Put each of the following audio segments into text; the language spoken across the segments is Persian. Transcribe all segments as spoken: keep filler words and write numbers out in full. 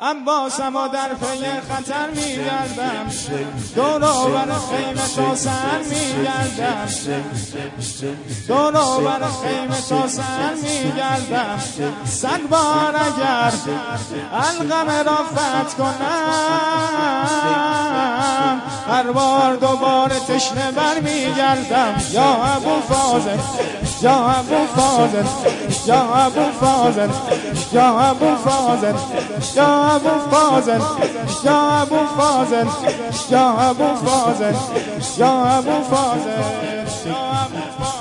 عباسم و در پی خطر میگردم، دور و بر خیمه تا سر میگردم، دور و بر خیمه تا سر میگردم. صد بار اگر القمه را فتح کنم، هر بار دوباره تشنه بر میگردم. یا ابو فاضل، یا ابو فاضل، یا ابو فاضل، یا ابو فاضل، یا ابو فاضل، یا ابو فاضل، یا ابو فاضل، یا ابو فاضل، یا ابو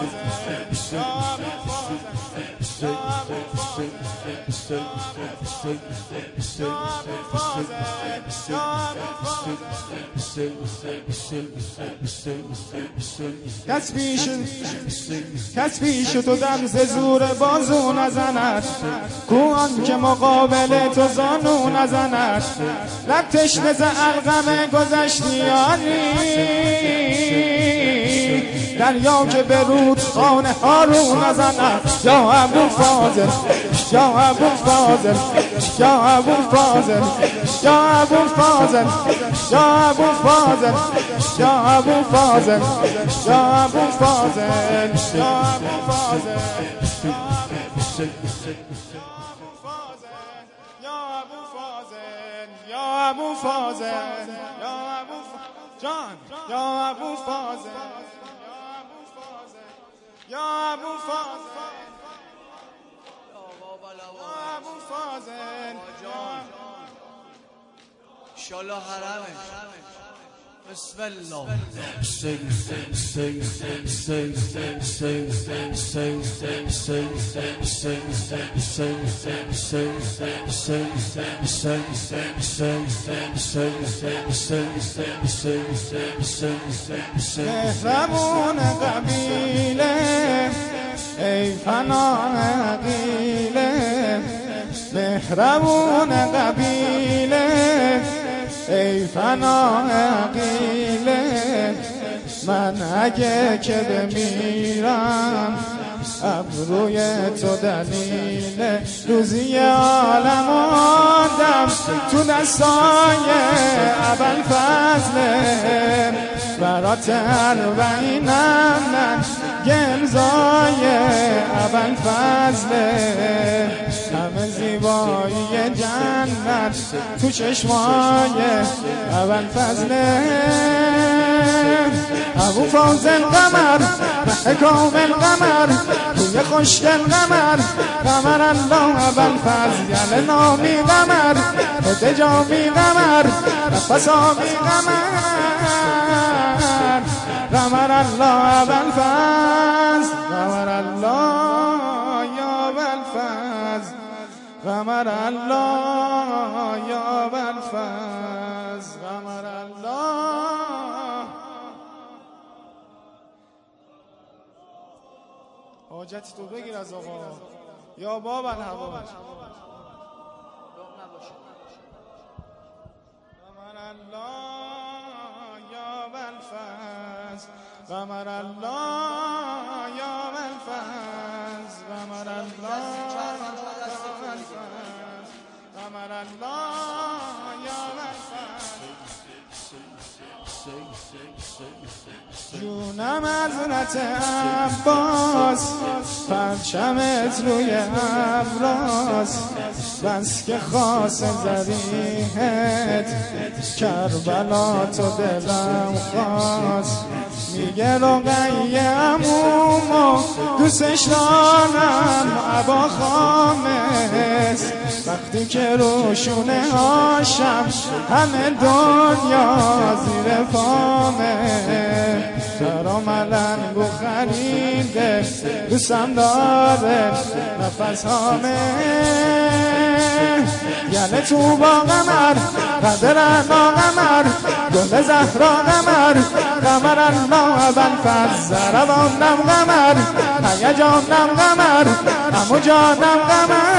کس پیش کس پیش تو دم ز زور بازو نزند، کو آن که مقابل تو زانو نزند. لب تشنه ز القمه گذشتیانی، دریا که به رودخانه ها رو نزند. یا ابو فاضل، یا ابو فاضل، یا ابو فاضل، یا ابو فاضل، یا ابو فاضل، یا ابو فاضل، یا ابو فاضل، یا ابو فاضل، یا ابو فاضل، یا ابو فاضل، یا ابو جان، یا ابو فاضل، یا ابو فاضل، ابو فاضل انشالله حرمه. بسم الله. Sing, sing, sing, sing, sing, sing, sing, sing, sing, sing, sing, sing, sing, sing, sing, sing, sing. مهربون قبیله ای فنان عقیله، مهربون قبیله ای فنان عقیله. من اگه که بمیرم ابروی تو دلیله، روزی عالم آدم تو دستای ابوالفضله. برات اربعینم من گمزای ابوالفضله. همه زیبایی جنت تو چشمای ابوالفضله. ابو فاضل قمر مه کامل قمر، توی خوشگل قمر، قمر الله ابوالفضل. یل نامی قمر، اتجامی قمر، نفسامی قمر، قمر الله ابوالفضل، قمر الله یا ابوالفضل، قمر الله یا ابوالفضل، قمر الله. حاجت تو بگیر از آقا یا باب الهوا. قمر الله یا ابوالفضل، قمر الله یا ابوالفضل، قمر الله یا ابوالفضل، قمر الله یا ابوالفضل. جونم حضرت عباس، پرچمت روی ابراس، بس که خاص زریحت کربلا تو دلم خواست. میگه رقیه عمومو دوستش دارم ابا خامس، وقتی که روشونه هاشم همه دنیا زیر پامه. برام علنگو خریده دوستم داره نفس هامه. یعنی تو با قمر قدر انا قمر، گل زهرا قمر، قمر الله ابوالفضل. زربانم قمر، هیجانم قمر، امو جانم قمر،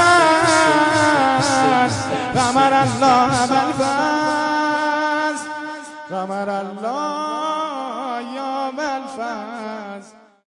قمر الله ابوالفضل، قمر الله